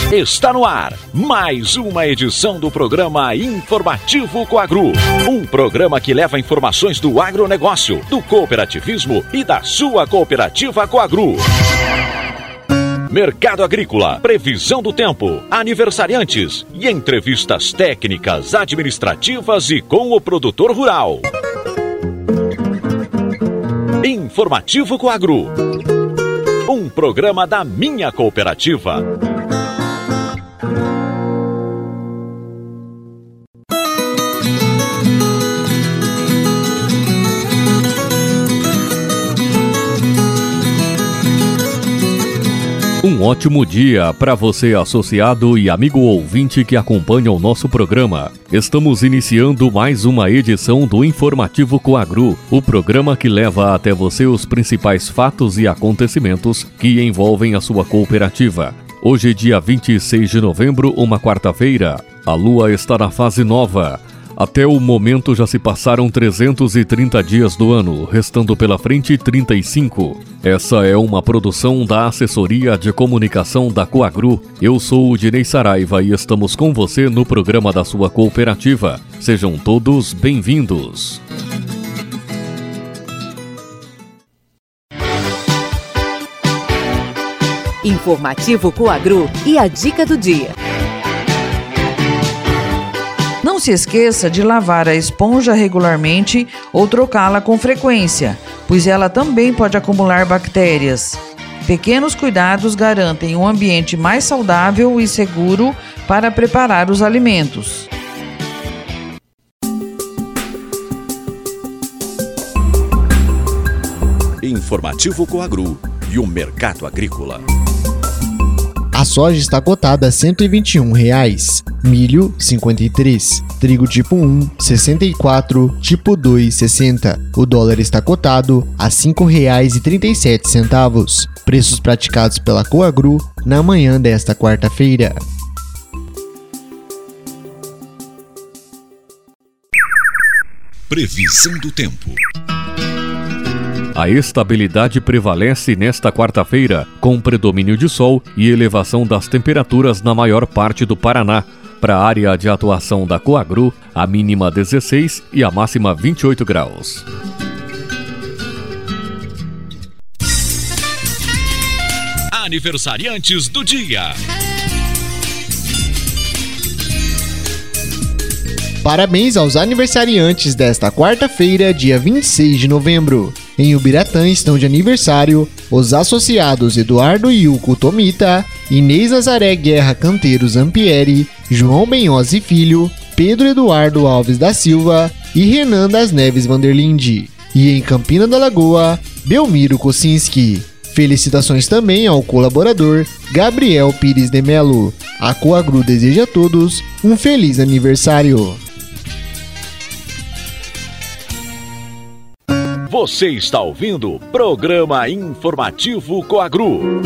Está no ar mais uma edição do programa Informativo Coagro. Um programa que leva informações do agronegócio, do cooperativismo e da sua cooperativa Coagro. Mercado agrícola, previsão do tempo, aniversariantes e entrevistas técnicas, administrativas e com o produtor rural. Informativo Coagro. Um programa da minha cooperativa. Um ótimo dia para você, associado e amigo ouvinte que acompanha o nosso programa. Estamos iniciando mais uma edição do Informativo Coagro, o programa que leva até você os principais fatos e acontecimentos que envolvem a sua cooperativa. Hoje, dia 26 de novembro, uma quarta-feira, a lua está na fase nova. Até o momento já se passaram 330 dias do ano, restando pela frente 35. Essa é uma produção da Assessoria de Comunicação da Coagro. Eu sou o Dinei Saraiva e estamos com você no programa da sua cooperativa. Sejam todos bem-vindos. Informativo Coagro e a dica do dia. Não se esqueça de lavar a esponja regularmente ou trocá-la com frequência, pois ela também pode acumular bactérias. Pequenos cuidados garantem um ambiente mais saudável e seguro para preparar os alimentos. Informativo Coagro e o mercado agrícola. A soja está cotada a R$ 121,00, milho R$ 53, trigo tipo 1 R$ 64, tipo 2 R$ 60. O dólar está cotado a R$ 5,37. Preços praticados pela Coagro na manhã desta quarta-feira. Previsão do tempo. A estabilidade prevalece nesta quarta-feira, com predomínio de sol e elevação das temperaturas na maior parte do Paraná. Para a área de atuação da Coagro, a mínima 16 e a máxima 28 graus. Aniversariantes do dia. Parabéns aos aniversariantes desta quarta-feira, dia 26 de novembro. Em Ubiratã estão de aniversário os associados Eduardo Yuko Tomita, Inês Nazaré Guerra Canteiro Zampieri, João Benhose Filho, Pedro Eduardo Alves da Silva e Renan das Neves Vanderlinde. E em Campina da Lagoa, Belmiro Kocinski. Felicitações também ao colaborador Gabriel Pires de Melo. A Coagro deseja a todos um feliz aniversário. Você está ouvindo o programa Informativo Coagro.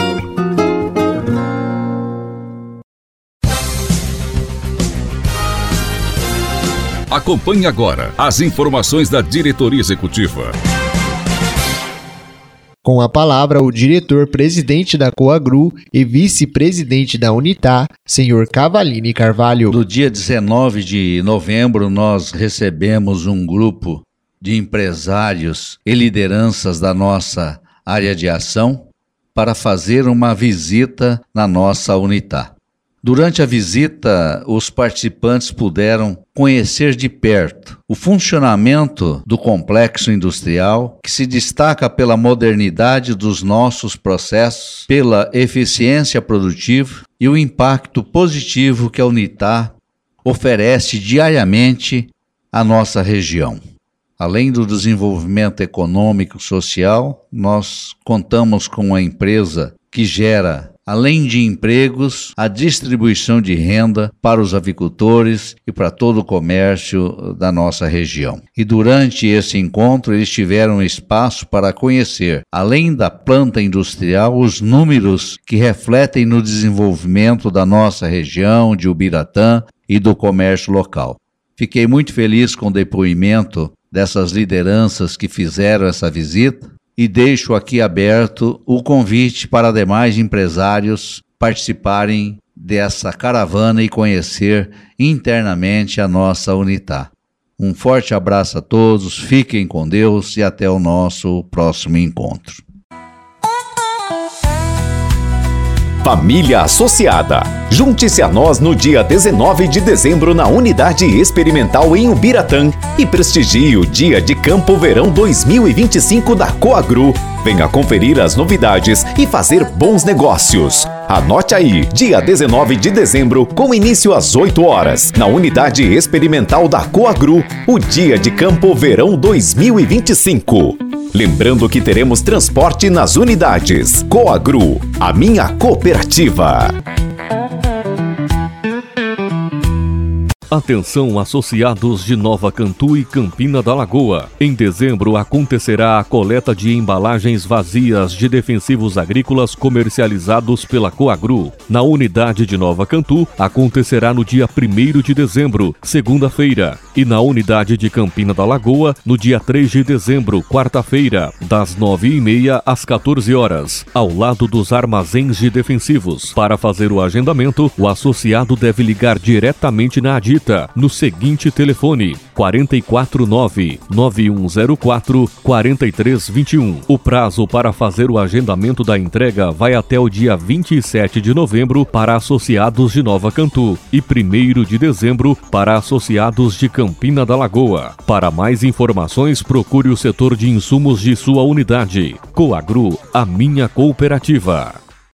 Acompanhe agora as informações da diretoria executiva. Com a palavra, o diretor-presidente da Coagro e vice-presidente da Unitá, senhor Cavalini Carvalho. No dia 19 de novembro, nós recebemos um grupo de empresários e lideranças da nossa área de ação para fazer uma visita na nossa Unitá. Durante a visita, os participantes puderam conhecer de perto o funcionamento do complexo industrial, que se destaca pela modernidade dos nossos processos, pela eficiência produtiva e o impacto positivo que a Unitá oferece diariamente à nossa região. Além do desenvolvimento econômico e social, nós contamos com uma empresa que gera, além de empregos, a distribuição de renda para os avicultores e para todo o comércio da nossa região. E durante esse encontro, eles tiveram espaço para conhecer, além da planta industrial, os números que refletem no desenvolvimento da nossa região, de Ubiratã e do comércio local. Fiquei muito feliz com o depoimento dessas lideranças que fizeram essa visita e deixo aqui aberto o convite para demais empresários participarem dessa caravana e conhecer internamente a nossa Unitá. Um forte abraço a todos, fiquem com Deus e até o nosso próximo encontro. Família Associada. Junte-se a nós no dia 19 de dezembro na Unidade Experimental em Ubiratã e prestigie o Dia de Campo Verão 2025 da Coagru. Venha conferir as novidades e fazer bons negócios. Anote aí, dia 19 de dezembro, com início às 8 horas, na Unidade Experimental da Coagru, o Dia de Campo Verão 2025. Lembrando que teremos transporte nas unidades. Coagru, a minha cooperativa. Atenção, associados de Nova Cantu e Campina da Lagoa. Em dezembro acontecerá a coleta de embalagens vazias de defensivos agrícolas comercializados pela Coagru. Na unidade de Nova Cantu acontecerá no dia 1º de dezembro, segunda-feira. E na unidade de Campina da Lagoa, no dia 3 de dezembro, quarta-feira, das 9h30 às 14 horas, ao lado dos armazéns de defensivos. Para fazer o agendamento, o associado deve ligar diretamente na Adita no seguinte telefone: 449-9104-4321. O prazo para fazer o agendamento da entrega vai até o dia 27 de novembro para associados de Nova Cantu e 1º de dezembro para associados de Campina da Lagoa. Para mais informações, procure o setor de insumos de sua unidade. Coagru, a minha cooperativa.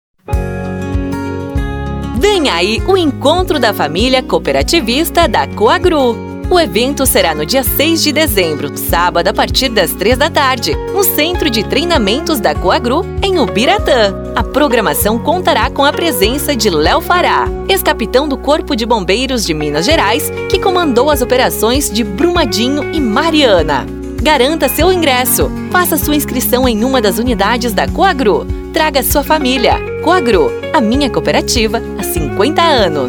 Vem aí o encontro da família cooperativista da Coagru. O evento será no dia 6 de dezembro, sábado, a partir das 3 da tarde, no Centro de Treinamentos da Coagru, em Ubiratã. A programação contará com a presença de Léo Fará, ex-capitão do Corpo de Bombeiros de Minas Gerais, que comandou as operações de Brumadinho e Mariana. Garanta seu ingresso. Faça sua inscrição em uma das unidades da Coagru. Traga sua família. Coagru, a minha cooperativa há 50 anos.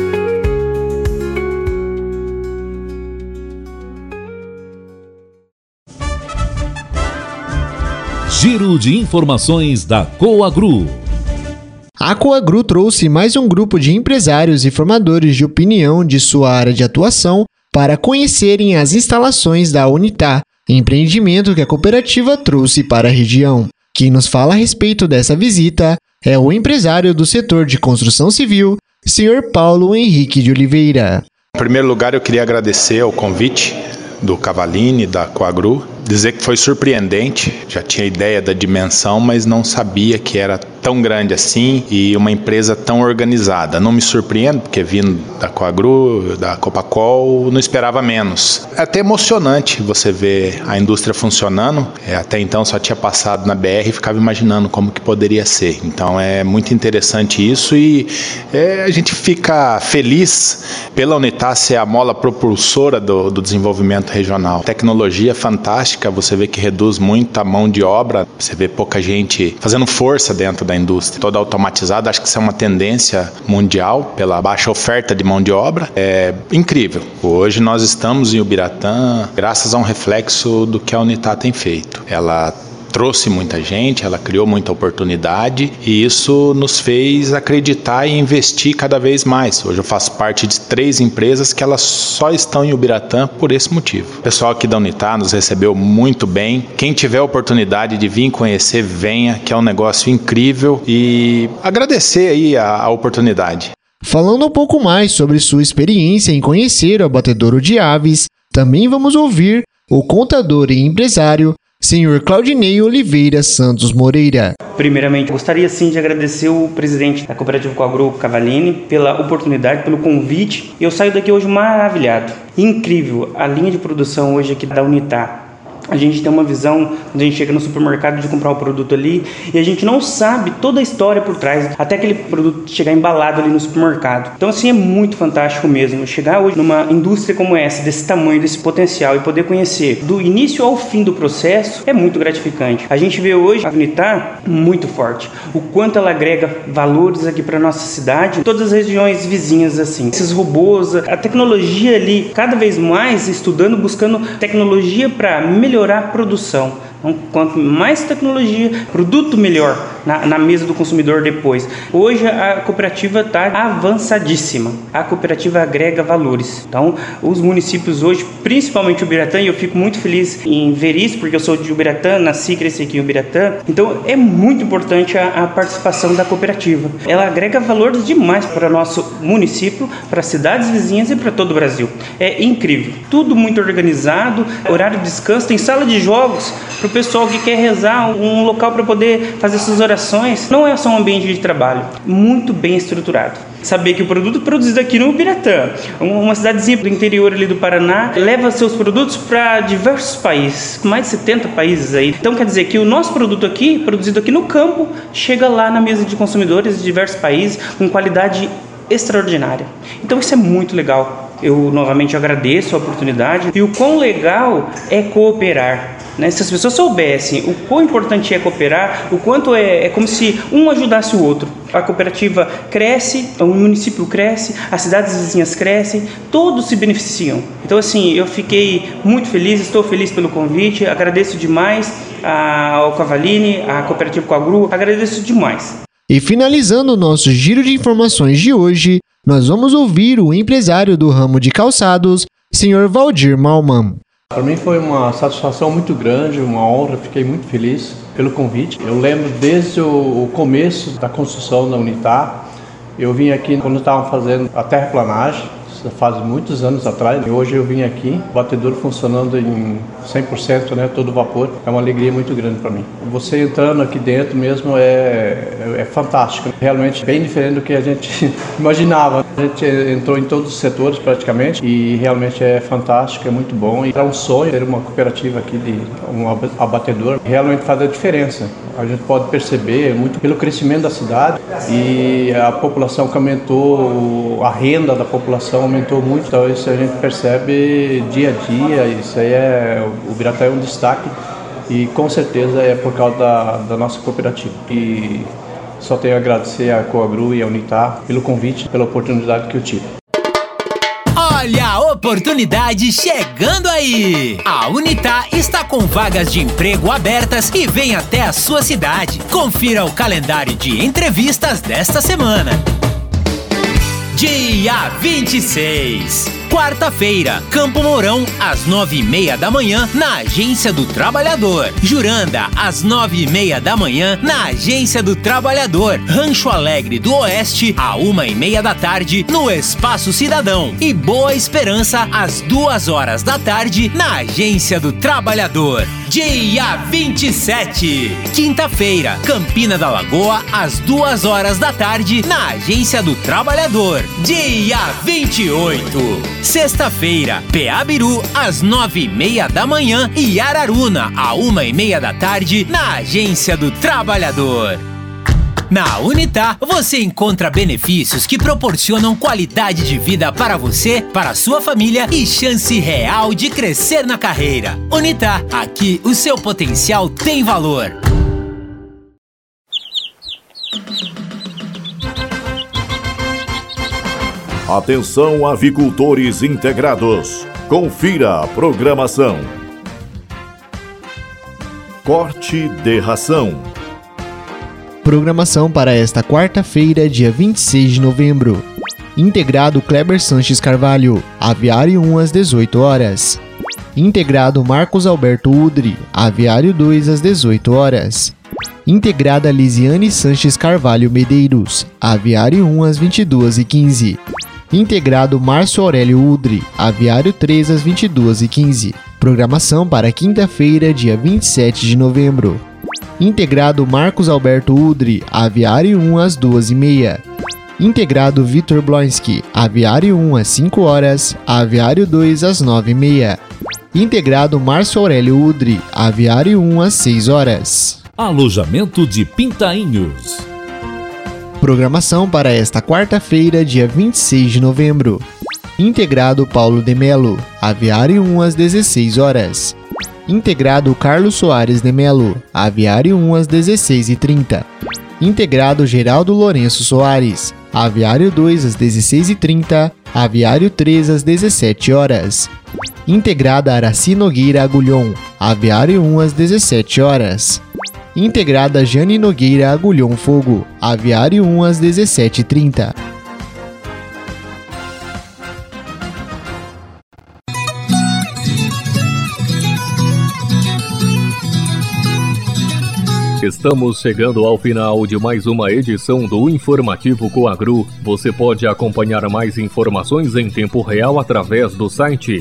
Giro de informações da Coagru. A Coagru trouxe mais um grupo de empresários e formadores de opinião de sua área de atuação para conhecerem as instalações da Unitá, empreendimento que a cooperativa trouxe para a região. Quem nos fala a respeito dessa visita é o empresário do setor de construção civil, Sr. Paulo Henrique de Oliveira. Em primeiro lugar, eu queria agradecer ao convite do Cavalini, da Coagru, dizer que foi surpreendente. Já tinha ideia da dimensão, mas não sabia que era tão grande assim e uma empresa tão organizada. Não me surpreendo, porque vindo da Coagru, da Copacol, não esperava menos. É até emocionante você ver a indústria funcionando. Até então só tinha passado na BR e ficava imaginando como que poderia ser. Então é muito interessante isso e a gente fica feliz pela Unitá ser a mola propulsora do desenvolvimento regional. Tecnologia fantástica, você vê que reduz muito a mão de obra, você vê pouca gente fazendo força dentro da indústria, toda automatizada. Acho que isso é uma tendência mundial pela baixa oferta de mão de obra. É incrível. Hoje nós estamos em Ubiratã graças a um reflexo do que a Unitá tem feito. Ela trouxe muita gente, ela criou muita oportunidade e isso nos fez acreditar e investir cada vez mais. Hoje eu faço parte de 3 empresas que elas só estão em Ubiratã por esse motivo. O pessoal aqui da Unitá nos recebeu muito bem. Quem tiver a oportunidade de vir conhecer, venha, que é um negócio incrível, e agradecer aí a oportunidade. Falando um pouco mais sobre sua experiência em conhecer o abatedouro de aves, também vamos ouvir o contador e empresário Sr. Claudinei Oliveira Santos Moreira. Primeiramente, gostaria sim de agradecer o presidente da Cooperativa Coagru, Cavalini, pela oportunidade, pelo convite. Eu saio daqui hoje maravilhado. Incrível a linha de produção hoje aqui da Unitá. A gente tem uma visão, quando a gente chega no supermercado, de comprar o produto ali e a gente não sabe toda a história por trás, até aquele produto chegar embalado ali no supermercado. Então assim, é muito fantástico mesmo. Chegar hoje numa indústria como essa, desse tamanho, desse potencial, e poder conhecer do início ao fim do processo, é muito gratificante. A gente vê hoje a Unitá muito forte, o quanto ela agrega valores aqui para nossa cidade, todas as regiões vizinhas assim. Esses robôs, a tecnologia ali, cada vez mais estudando, buscando tecnologia para melhorar a produção. Então, quanto mais tecnologia, produto melhor. na mesa do consumidor depois. Hoje a cooperativa está avançadíssima. A cooperativa agrega valores. Então, os municípios hoje, principalmente Ubiratã, e eu fico muito feliz em ver isso, porque eu sou de Ubiratã, nasci e cresci aqui em Ubiratã. Então, é muito importante a participação da cooperativa. Ela agrega valores demais para o nosso município, para as cidades vizinhas e para todo o Brasil. É incrível. Tudo muito organizado, horário de descanso, tem sala de jogos para o pessoal que quer rezar, um local para poder fazer suas orações. Não é só um ambiente de trabalho, muito bem estruturado. Saber que o produto produzido aqui no Ubiratã, uma cidadezinha do interior ali do Paraná, leva seus produtos para diversos países, mais de 70 países aí. Então quer dizer que o nosso produto aqui, produzido aqui no campo, chega lá na mesa de consumidores de diversos países com qualidade extraordinária. Então isso é muito legal. Eu novamente agradeço a oportunidade e o quão legal é cooperar. Se as pessoas soubessem o quão importante é cooperar, o quanto é como se um ajudasse o outro. A cooperativa cresce, o município cresce, as cidades vizinhas crescem, todos se beneficiam. Então assim, eu fiquei muito feliz, estou feliz pelo convite, agradeço demais ao Cavallini, à Cooperativa Coagru, agradeço demais. E finalizando o nosso giro de informações de hoje, nós vamos ouvir o empresário do ramo de calçados, Sr. Valdir Malman. Para mim foi uma satisfação muito grande, uma honra, fiquei muito feliz pelo convite. Eu lembro desde o começo da construção da Unitar, eu vim aqui quando estavam fazendo a terraplanagem, faz muitos anos atrás. E hoje eu vim aqui, o batedor funcionando em 100%, todo vapor. É uma alegria muito grande para mim. Você entrando aqui dentro mesmo é fantástico. Realmente bem diferente do que a gente imaginava. A gente entrou em todos os setores praticamente e realmente é fantástico, é muito bom. E era um sonho ter uma cooperativa aqui de um abatedor. Realmente faz a diferença. A gente pode perceber muito pelo crescimento da cidade e a população que aumentou, a renda da população aumentou muito, então isso a gente percebe dia a dia, isso aí o Ubiratã é um destaque e com certeza é por causa da nossa cooperativa. E só tenho a agradecer à Coagru e à Unitar pelo convite, pela oportunidade que eu tive. Olha a oportunidade chegando aí! A Unitar está com vagas de emprego abertas e vem até a sua cidade. Confira o calendário de entrevistas desta semana. Dia 26, quarta-feira, Campo Mourão, às 9h30 da manhã, na Agência do Trabalhador. Juranda, às 9h30 da manhã, na Agência do Trabalhador. Rancho Alegre do Oeste, à 1h30 da tarde, no Espaço Cidadão. E Boa Esperança, às 2h da tarde, na Agência do Trabalhador. Dia 27, quinta-feira, Campina da Lagoa, às 2h da tarde, na Agência do Trabalhador. Dia 28, sexta-feira, Peabiru, às 9h30 da manhã e Araruna, à 1h30 da tarde, na Agência do Trabalhador. Na Unitar, você encontra benefícios que proporcionam qualidade de vida para você, para a sua família e chance real de crescer na carreira. Unitar, aqui o seu potencial tem valor. Atenção, avicultores integrados. Confira a programação. Corte de ração. Programação para esta quarta-feira, dia 26 de novembro. Integrado Kleber Sanches Carvalho, Aviário 1 às 18 horas. Integrado Marcos Alberto Udri, Aviário 2 às 18 horas. Integrada Lisiane Sanches Carvalho Medeiros, Aviário 1 às 22h15. Integrado Márcio Aurélio Udri, Aviário 3 às 22h15. Programação para quinta-feira, dia 27 de novembro. Integrado Marcos Alberto Udri, Aviário 1 às 2h30. Integrado Vitor Bloinski, Aviário 1 às 5 horas, Aviário 2 às 9h30. Integrado Márcio Aurélio Udri, Aviário 1 às 6 horas. Alojamento de Pintainhos. Programação para esta quarta-feira, dia 26 de novembro. Integrado Paulo de Melo, Aviário 1 às 16 horas. Integrado Carlos Soares de Melo, Aviário 1 às 16h30. Integrado Geraldo Lourenço Soares, Aviário 2 às 16h30, Aviário 3 às 17 horas. Integrada Araci Nogueira Agulhon, Aviário 1 às 17 horas. Integrada Jane Nogueira Agulhão Fogo. Aviário 1 às 17h30. Estamos chegando ao final de mais uma edição do Informativo Coagru. Você pode acompanhar mais informações em tempo real através do site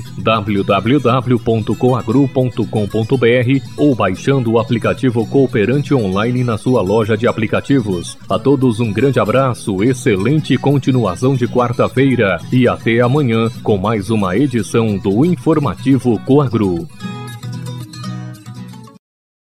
www.coagru.com.br ou baixando o aplicativo Cooperante Online na sua loja de aplicativos. A todos um grande abraço, excelente continuação de quarta-feira e até amanhã com mais uma edição do Informativo Coagru.